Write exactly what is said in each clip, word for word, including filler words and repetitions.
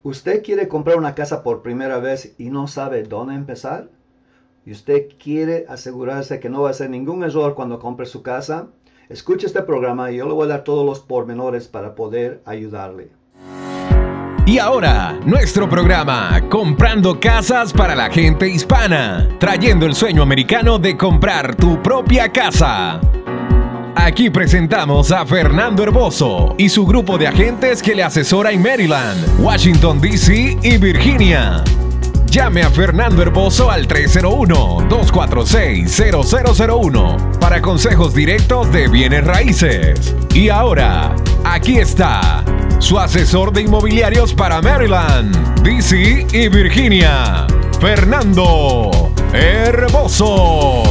¿Usted quiere comprar una casa por primera vez y no sabe dónde empezar? ¿Y usted quiere asegurarse que no va a hacer ningún error cuando compre su casa? Escuche este programa y yo le voy a dar todos los pormenores para poder ayudarle. Y ahora, nuestro programa, Comprando Casas para la Gente Hispana, trayendo el sueño americano de comprar tu propia casa. Aquí presentamos a Fernando Herboso y su grupo de agentes que le asesora en Maryland, Washington, D C y Virginia. Llame a Fernando Herboso al tres cero uno, dos cuatro seis, cero cero cero uno para consejos directos de bienes raíces. Y ahora, aquí está su asesor de inmobiliarios para Maryland, D C y Virginia, Fernando Herboso.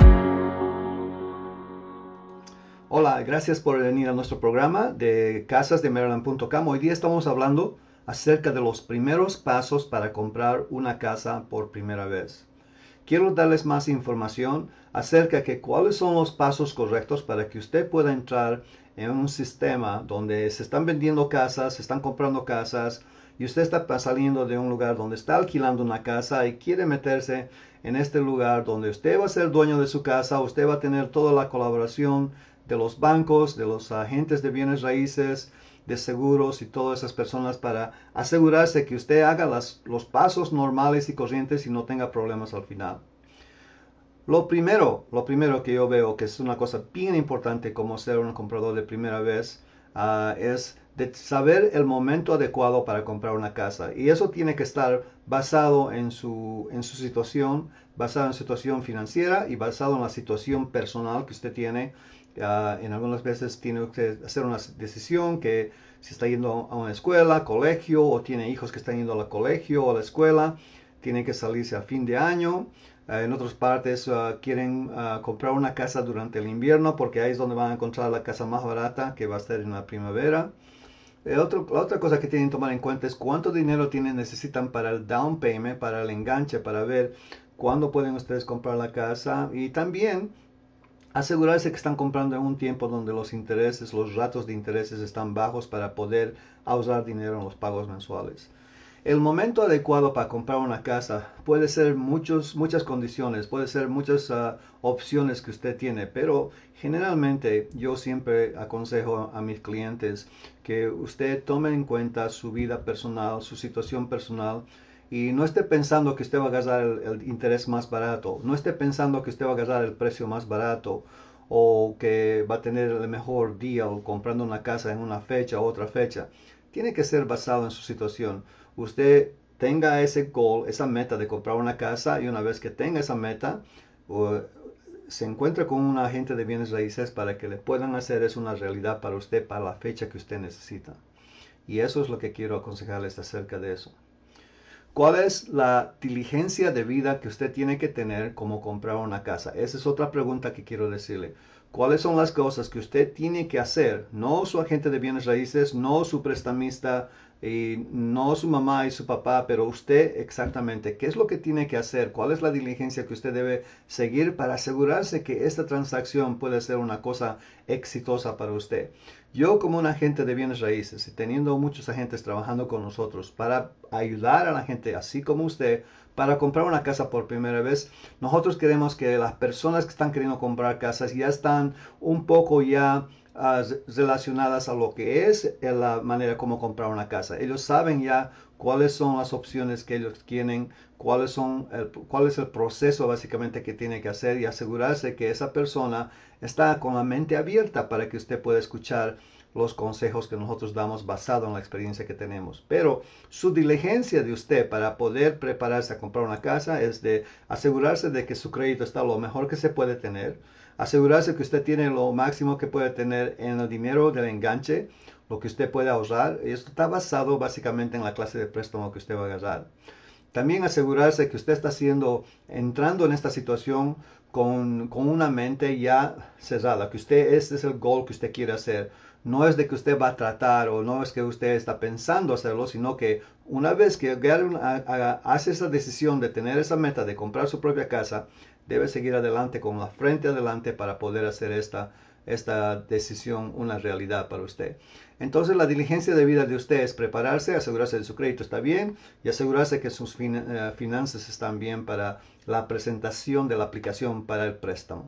Hola, gracias por venir a nuestro programa de casas de maryland punto com. Hoy día estamos hablando acerca de los primeros pasos para comprar una casa por primera vez. Quiero darles más información acerca de cuáles son los pasos correctos para que usted pueda entrar en un sistema donde se están vendiendo casas, se están comprando casas y usted está saliendo de un lugar donde está alquilando una casa y quiere meterse en este lugar donde usted va a ser dueño de su casa, usted va a tener toda la colaboración de los bancos, de los agentes de bienes raíces, de seguros y todas esas personas para asegurarse que usted haga las, los pasos normales y corrientes y no tenga problemas al final. Lo primero, lo primero que yo veo que es una cosa bien importante como ser un comprador de primera vez uh, es de saber el momento adecuado para comprar una casa. Y eso tiene que estar basado en su, en su situación, basado en su situación financiera y basado en la situación personal que usted tiene. Uh, en algunas veces tiene que hacer una decisión que si está yendo a una escuela, colegio, o tiene hijos que están yendo al colegio o a la escuela, tiene que salirse a fin de año. Uh, en otras partes uh, quieren uh, comprar una casa durante el invierno porque ahí es donde van a encontrar la casa más barata que va a estar en la primavera. El otro, la otra cosa que tienen que tomar en cuenta es cuánto dinero tienen, necesitan para el down payment, para el enganche, para ver cuándo pueden ustedes comprar la casa y también asegurarse que están comprando en un tiempo donde los intereses, los ratos de intereses están bajos para poder ahorrar dinero en los pagos mensuales. El momento adecuado para comprar una casa puede ser muchos, muchas condiciones, puede ser muchas uh, opciones que usted tiene, pero generalmente yo siempre aconsejo a mis clientes que usted tome en cuenta su vida personal, su situación personal, y no esté pensando que usted va a agarrar el, el interés más barato, no esté pensando que usted va a agarrar el precio más barato o que va a tener el mejor deal comprando una casa en una fecha u otra fecha. Tiene que ser basado en su situación. Usted tenga ese goal, esa meta de comprar una casa y una vez que tenga esa meta, uh, se encuentra con un agente de bienes raíces para que le puedan hacer eso una realidad para usted para la fecha que usted necesita. Y eso es lo que quiero aconsejarles acerca de eso. ¿Cuál es la diligencia de vida que usted tiene que tener como comprar una casa? Esa es otra pregunta que quiero decirle. ¿Cuáles son las cosas que usted tiene que hacer? No su agente de bienes raíces, no su prestamista, y no su mamá y su papá, pero usted exactamente. ¿Qué es lo que tiene que hacer? ¿Cuál es la diligencia que usted debe seguir para asegurarse que esta transacción puede ser una cosa exitosa para usted? Yo como un agente de bienes raíces y teniendo muchos agentes trabajando con nosotros para ayudar a la gente así como usted para comprar una casa por primera vez, nosotros queremos que las personas que están queriendo comprar casas ya están un poco ya uh, relacionadas a lo que es la manera como comprar una casa. Ellos saben ya cuáles son las opciones que ellos quieren, cuáles son el, cuál es el proceso básicamente que tiene que hacer y asegurarse que esa persona está con la mente abierta para que usted pueda escuchar los consejos que nosotros damos basado en la experiencia que tenemos. Pero su diligencia de usted para poder prepararse a comprar una casa es de asegurarse de que su crédito está lo mejor que se puede tener, asegurarse que usted tiene lo máximo que puede tener en el dinero del enganche, lo que usted puede ahorrar, y esto está basado básicamente en la clase de préstamo que usted va a agarrar. También asegurarse que usted está haciendo, entrando en esta situación con, con una mente ya cerrada, que usted, este es el goal que usted quiere hacer. No es de que usted va a tratar o no es que usted está pensando hacerlo, sino que una vez que hace esa decisión de tener esa meta de comprar su propia casa, debe seguir adelante con la frente adelante para poder hacer esta, esta decisión una realidad para usted. Entonces la diligencia de vida de usted es prepararse, asegurarse de su crédito está bien y asegurarse que sus fin uh, finanzas están bien para la presentación de la aplicación para el préstamo.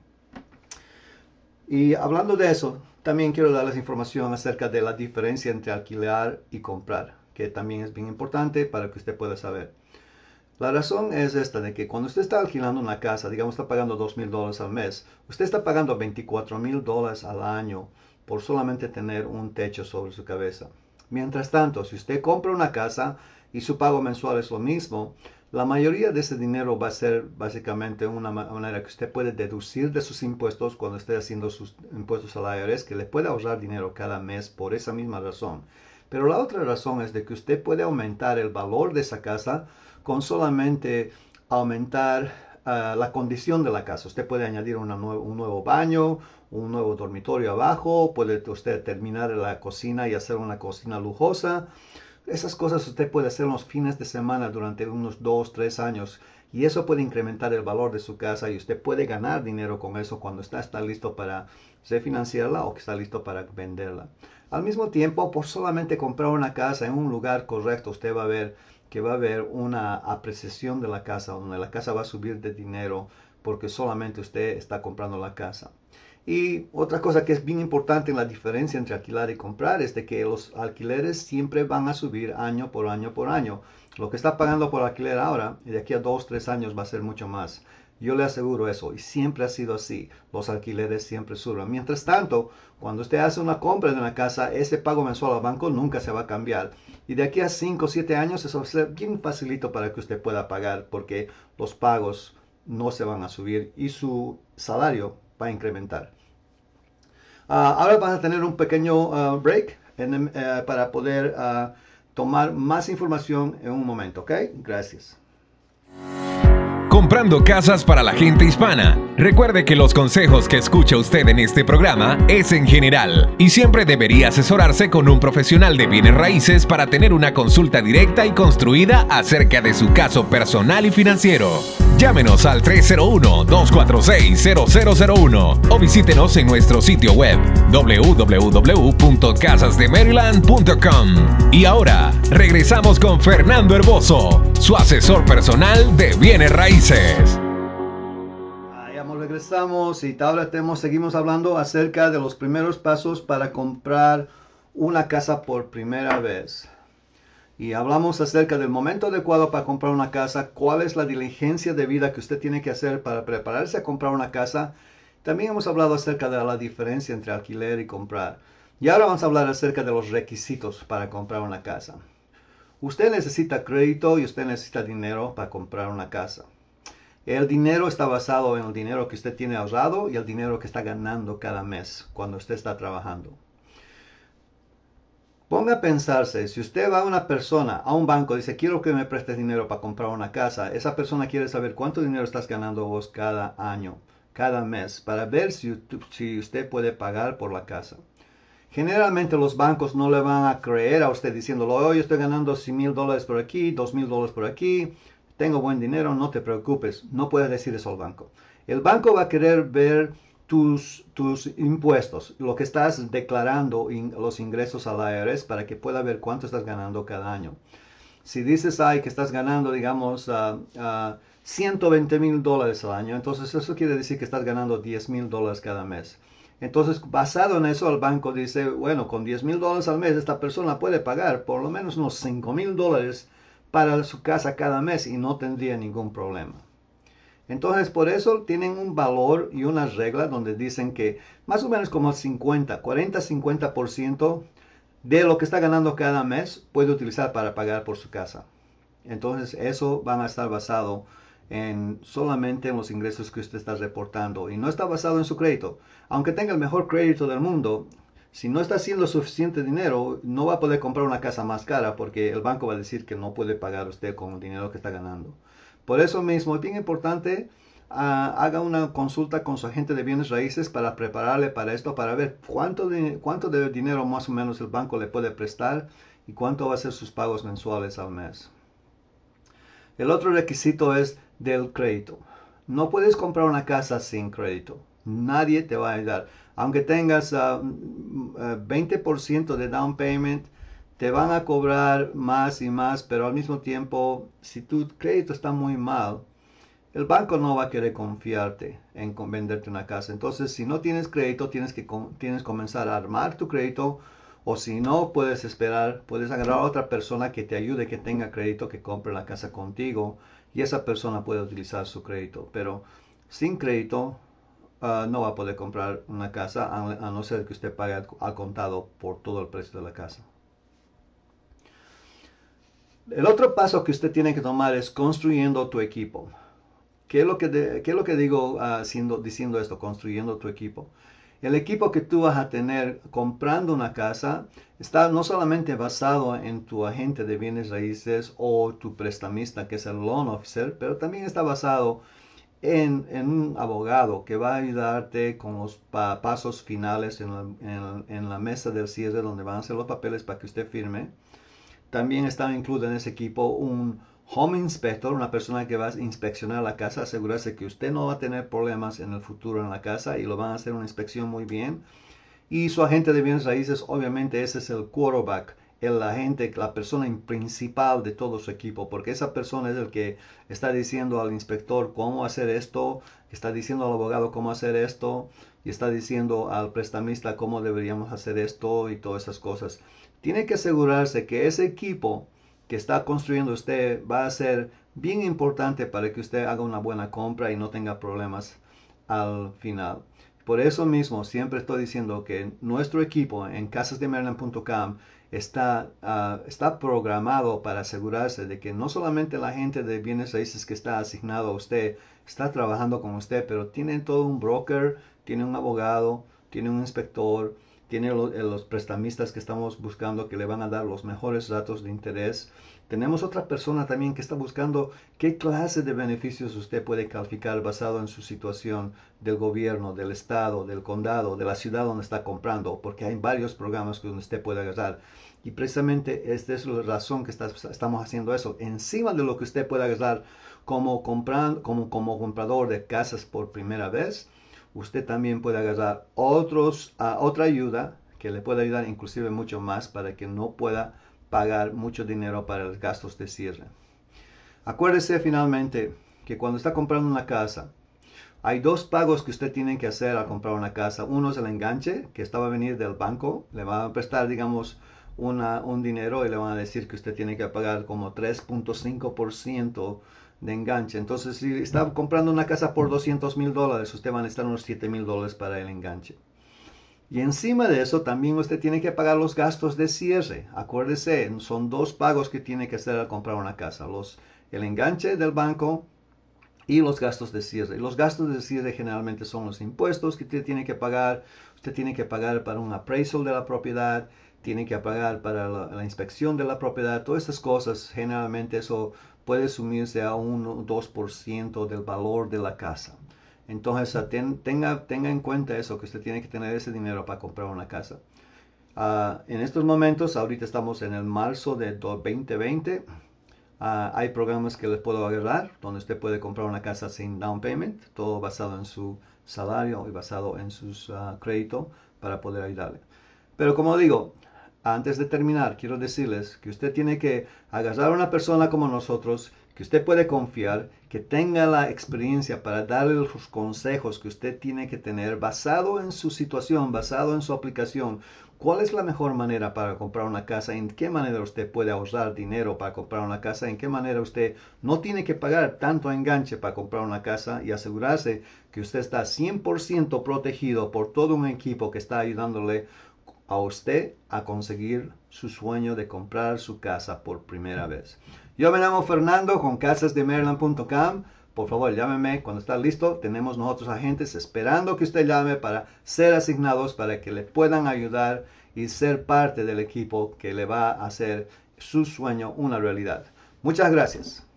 Y hablando de eso, también quiero darles información acerca de la diferencia entre alquilar y comprar, que también es bien importante para que usted pueda saber. La razón es esta, de que cuando usted está alquilando una casa, digamos está pagando dos mil dólares al mes, usted está pagando veinticuatro mil dólares al año por solamente tener un techo sobre su cabeza. Mientras tanto, si usted compra una casa y su pago mensual es lo mismo, la mayoría de ese dinero va a ser básicamente una manera que usted puede deducir de sus impuestos cuando esté haciendo sus impuestos al I R S, que le puede ahorrar dinero cada mes por esa misma razón. Pero la otra razón es de que usted puede aumentar el valor de esa casa con solamente aumentar uh, la condición de la casa. Usted puede añadir una nue un nuevo baño, un nuevo dormitorio abajo, puede usted terminar la cocina y hacer una cocina lujosa. Esas cosas usted puede hacer en los fines de semana durante unos dos, tres años y eso puede incrementar el valor de su casa y usted puede ganar dinero con eso cuando está, está listo para refinanciarla o que está listo para venderla. Al mismo tiempo, por solamente comprar una casa en un lugar correcto, usted va a ver que va a haber una apreciación de la casa, donde la casa va a subir de dinero porque solamente usted está comprando la casa. Y otra cosa que es bien importante en la diferencia entre alquilar y comprar es de que los alquileres siempre van a subir año por año por año. Lo que está pagando por alquiler ahora, y de aquí a dos, tres años va a ser mucho más. Yo le aseguro eso, y siempre ha sido así. Los alquileres siempre suben. Mientras tanto, cuando usted hace una compra de una casa, ese pago mensual al banco nunca se va a cambiar. Y de aquí a cinco o siete años eso va a ser bien facilito para que usted pueda pagar, porque los pagos no se van a subir y su salario va a incrementar. Uh, ahora van a tener un pequeño uh, break en, uh, para poder uh, tomar más información en un momento, ¿ok? Gracias. Comprando casas para la gente hispana. Recuerde que los consejos que escucha usted en este programa es en general y siempre debería asesorarse con un profesional de bienes raíces para tener una consulta directa y construida acerca de su caso personal y financiero. Llámenos al tres cero uno, dos cuatro seis, cero cero cero uno o visítenos en nuestro sitio web w w w punto casas de maryland punto com. Y ahora, regresamos con Fernando Herboso, su asesor personal de bienes raíces. Ya regresamos y ahora tenemos, seguimos hablando acerca de los primeros pasos para comprar una casa por primera vez. Y hablamos acerca del momento adecuado para comprar una casa, cuál es la diligencia de vida que usted tiene que hacer para prepararse a comprar una casa. También hemos hablado acerca de la diferencia entre alquiler y comprar. Y ahora vamos a hablar acerca de los requisitos para comprar una casa. Usted necesita crédito y usted necesita dinero para comprar una casa. El dinero está basado en el dinero que usted tiene ahorrado y el dinero que está ganando cada mes cuando usted está trabajando. Ponga a pensarse, si usted va a una persona, a un banco, dice, quiero que me prestes dinero para comprar una casa, esa persona quiere saber cuánto dinero estás ganando vos cada año, cada mes, para ver si, si usted puede pagar por la casa. Generalmente los bancos no le van a creer a usted diciéndole, hoy estoy ganando cien mil dólares por aquí, dos mil dólares por aquí, tengo buen dinero, no te preocupes. No puedes decir eso al banco. El banco va a querer ver tus, tus impuestos, lo que estás declarando, in, los ingresos al I R S para que pueda ver cuánto estás ganando cada año. Si dices ay, que estás ganando, digamos, uh, uh, ciento veinte mil dólares al año, entonces eso quiere decir que estás ganando diez mil dólares cada mes. Entonces, basado en eso, el banco dice, bueno, con diez mil dólares al mes, esta persona puede pagar por lo menos unos cinco mil dólares para su casa cada mes y no tendría ningún problema. Entonces, por eso tienen un valor y una regla donde dicen que más o menos como cincuenta, cuarenta, cincuenta por ciento de lo que está ganando cada mes puede utilizar para pagar por su casa. Entonces, eso van a estar basado en solamente en los ingresos que usted está reportando y no está basado en su crédito. Aunque tenga el mejor crédito del mundo, si no está haciendo suficiente dinero, no va a poder comprar una casa más cara porque el banco va a decir que no puede pagar usted con el dinero que está ganando. Por eso mismo es bien importante, uh, haga una consulta con su agente de bienes raíces para prepararle para esto, para ver cuánto de, cuánto de dinero más o menos el banco le puede prestar y cuánto va a ser sus pagos mensuales al mes. El otro requisito es del crédito. No puedes comprar una casa sin crédito. Nadie te va a ayudar. aunque tengas uh, uh, veinte por ciento de down payment, te van a cobrar más y más, pero al mismo tiempo, si tu crédito está muy mal, el banco no va a querer confiarte en venderte una casa. Entonces, si no tienes crédito, tienes que tienes que comenzar a armar tu crédito, o si no, puedes esperar, puedes agarrar a otra persona que te ayude, que tenga crédito, que compre la casa contigo, y esa persona puede utilizar su crédito. Pero sin crédito, uh, no va a poder comprar una casa, a, a no ser que usted pague al, al contado por todo el precio de la casa. El otro paso que usted tiene que tomar es construyendo tu equipo. ¿Qué es lo que, de, qué es lo que digo uh, siendo, diciendo esto, construyendo tu equipo? El equipo que tú vas a tener comprando una casa está no solamente basado en tu agente de bienes raíces o tu prestamista, que es el loan officer, pero también está basado en, en un abogado que va a ayudarte con los pa pasos finales en la, en, en la mesa del cierre, donde van a hacer los papeles para que usted firme. También está incluido en ese equipo un home inspector, una persona que va a inspeccionar la casa, asegurarse que usted no va a tener problemas en el futuro en la casa, y lo van a hacer una inspección muy bien. Y su agente de bienes raíces, obviamente ese es el quarterback, el agente, la persona principal de todo su equipo, porque esa persona es el que está diciendo al inspector cómo hacer esto, está diciendo al abogado cómo hacer esto, y está diciendo al prestamista cómo deberíamos hacer esto y todas esas cosas. Tiene que asegurarse que ese equipo que está construyendo usted va a ser bien importante para que usted haga una buena compra y no tenga problemas al final. Por eso mismo siempre estoy diciendo que nuestro equipo en casas de maryland punto com está, uh, está programado para asegurarse de que no solamente la gente de bienes raíces que está asignado a usted está trabajando con usted, pero tiene todo un broker, tiene un abogado, tiene un inspector, tiene los, los prestamistas que estamos buscando, que le van a dar los mejores datos de interés. Tenemos otra persona también que está buscando qué clase de beneficios usted puede calificar basado en su situación del gobierno, del estado, del condado, de la ciudad donde está comprando, porque hay varios programas que usted puede agarrar. Y precisamente esta es la razón que está, estamos haciendo eso. Encima de lo que usted puede agarrar como, compran, como, como comprador de casas por primera vez, usted también puede agarrar otros, uh, otra ayuda que le puede ayudar inclusive mucho más para que no pueda pagar mucho dinero para los gastos de cierre. Acuérdese finalmente que cuando está comprando una casa, hay dos pagos que usted tiene que hacer al comprar una casa. Uno es el enganche, que está a venir del banco. Le van a prestar, digamos, una, un dinero y le van a decir que usted tiene que pagar como tres punto cinco por ciento de enganche. Entonces, si está comprando una casa por doscientos mil dólares, usted va a necesitar unos siete mil dólares para el enganche. Y encima de eso, también usted tiene que pagar los gastos de cierre. Acuérdese, son dos pagos que tiene que hacer al comprar una casa. Los, el enganche del banco y los gastos de cierre. Los gastos de cierre generalmente son los impuestos que usted tiene que pagar. Usted tiene que pagar para un appraisal de la propiedad. Tiene que pagar para la, la inspección de la propiedad. Todas esas cosas, generalmente eso puede sumirse a un o dos por ciento del valor de la casa. Entonces ten, tenga, tenga en cuenta eso, que usted tiene que tener ese dinero para comprar una casa. Uh, en estos momentos, ahorita estamos en el marzo de veinte veinte. Uh, hay programas que les puedo agarrar, donde usted puede comprar una casa sin down payment, todo basado en su salario y basado en sus uh, créditos para poder ayudarle. Pero como digo, antes de terminar, quiero decirles que usted tiene que agarrar a una persona como nosotros, que usted puede confiar, que tenga la experiencia para darle los consejos que usted tiene que tener basado en su situación, basado en su aplicación. ¿Cuál es la mejor manera para comprar una casa? ¿En qué manera usted puede ahorrar dinero para comprar una casa? ¿En qué manera usted no tiene que pagar tanto enganche para comprar una casa? Y asegurarse que usted está cien por ciento protegido por todo un equipo que está ayudándole a usted a conseguir su sueño de comprar su casa por primera vez. Yo me llamo Fernando con casas de maryland punto com. Por favor, llámeme cuando está listo. Tenemos nosotros agentes esperando que usted llame para ser asignados, para que le puedan ayudar y ser parte del equipo que le va a hacer su sueño una realidad. Muchas gracias.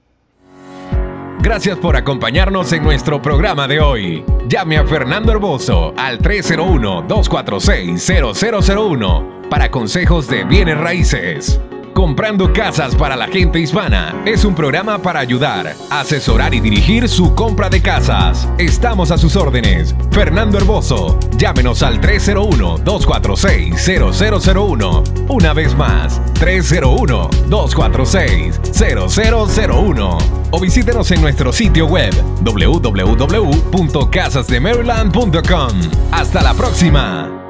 Gracias por acompañarnos en nuestro programa de hoy. Llame a Fernando Herboso al tres cero uno, dos cuatro seis, cero cero cero uno para consejos de bienes raíces. Comprando Casas para la Gente Hispana es un programa para ayudar, asesorar y dirigir su compra de casas. Estamos a sus órdenes. Fernando Herboso. Llámenos al tres cero uno, dos cuatro seis, cero cero cero uno. Una vez más, tres cero uno, dos cuatro seis, cero cero cero uno. O visítenos en nuestro sitio web w w w punto casas de maryland punto com. Hasta la próxima.